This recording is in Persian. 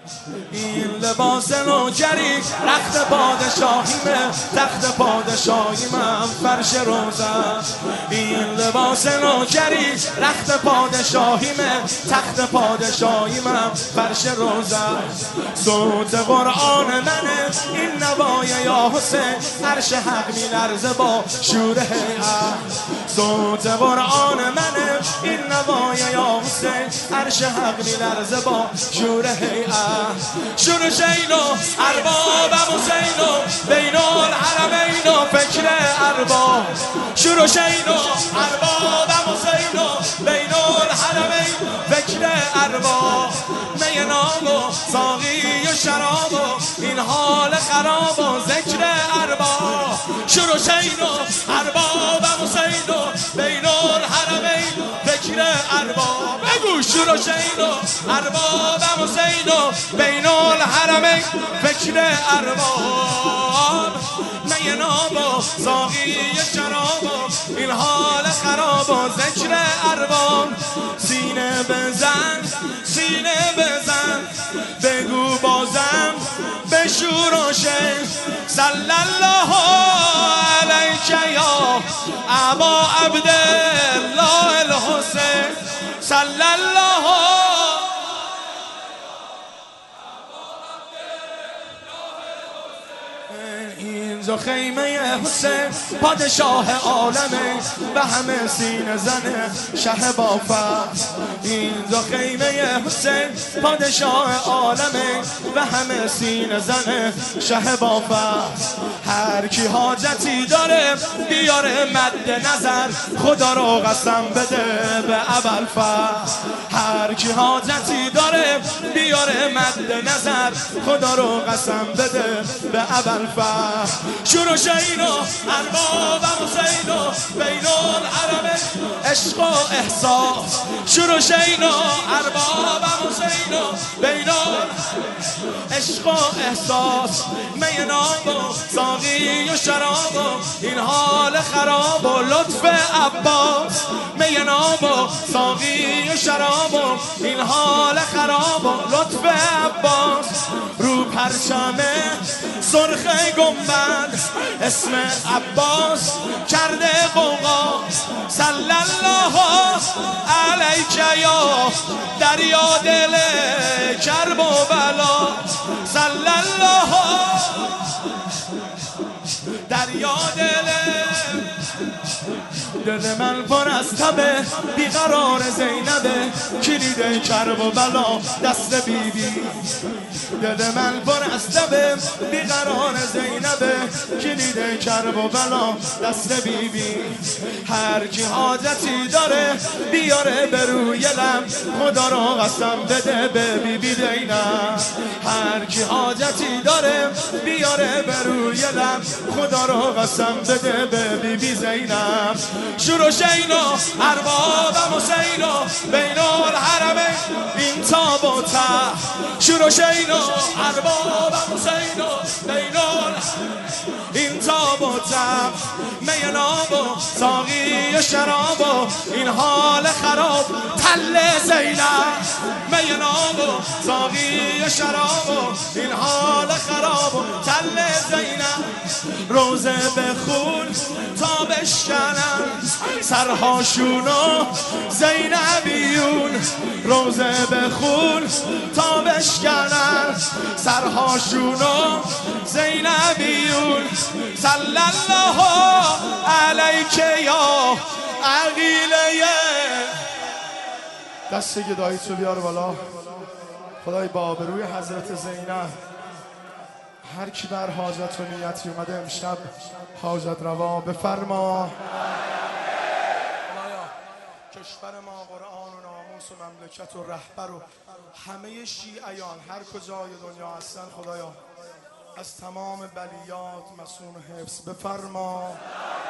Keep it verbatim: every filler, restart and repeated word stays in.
این لباس نوکری رخت پادشاهیمه، تخت پادشاهیمم فرش روزم. این لباس نوکری رخت پادشاهیمه، تخت پادشاهیمم فرش روزم. صوت قرآن منه این نوای یا حسین، عرش حق میلرزه با شور هیئت. صوت قرآن منه این نوای یا حسین، عرش حق میلرزه با شور هیئت. شور شین و اربابم حسین و بین الحرمین و فکر ارباب. شور شین و اربابم حسین و بین الحرمین فکر ارباب. می ناب و ساقی و شراب و این حال خراب و ذکر ارباب. شور و شین و اربابم حسین و بین الحرمین فکر ارباب. بگو شور و شین و اربابم حسین و بین الحرمین فکر ارباب. می ناب و ساقی شراب و این حال خراب و ذکر ارباب. سینه بزن سینه بزن بگو بازم به شور و شین. صلی الله علیک یا ابا عبدالله الحسین. صلی الله اینجا خیمه حسین پادشاه عالمه و همه سینه زنه شه با فخر. اینجا خیمه حسین پادشاه عالمه و همه سینه زنه شه با فخر. هر کی حاجتی داره بیاره مد نظر، خدا رو قسم بده به ابوالفضل. هر کی حاجتی داره بیاره مد نظر، خدا رو قسم بده به ابوالفضل. شور و شین و اربابم حسین و بین الحرمین عشق و احساس. شور و شین و اربابم حسین و بین عشق و احساس. می ناب و ساقی و شراب و این حال خراب و لطف عباس. می ناب و ساقی و شراب و این حال خراب و لطف عباس. رو پرچمه سرخ گنبد اسم عباس کرده قوقا. صلی الله علیک یا دریا دل کرب و بلا. صلی الله دریا دل دل من پر از تبه بیقرار زینبه، کلید کرب و بلا دست بی بی. دل من پر از تبه بیقرار زینبه، کلید کرب و بلا دست بی بی. هر کی حاجتی داره بیاره به روی لب، خدا رو قسم بده به بی بی زینب. هر کی حاجتی داره بیاره به روی لب، خدا رو قسم بده به بی بی زینب. شور و شین و اربابم حسین و بین الحرمین این تاب و تخت. شور و شین و اربابم حسین و بین این تاب و تخت. می ناب و ساقی و شراب و این حال خراب. تل زینب می ناب و ساقی و شراب و این حال خراب و تل زینب. روزه بخون تا بشکنن سرهاشون و زینبیون. روزه بخون تا بشکنن سرهاشون و زینبیون. صلی الله علیک یا عقیله. دست گداییتو بیار بالا. خدای با آبروی حضرت زینب هر کی بر حاجت و نیتی اومده امشب حاجت روا بفرما. کشور ما قرآن و ناموس و مملکت و رهبر و همه شیعیان هر کجای دنیا هستن خدایا از تمام بلیات مصون و حفظ بفرما.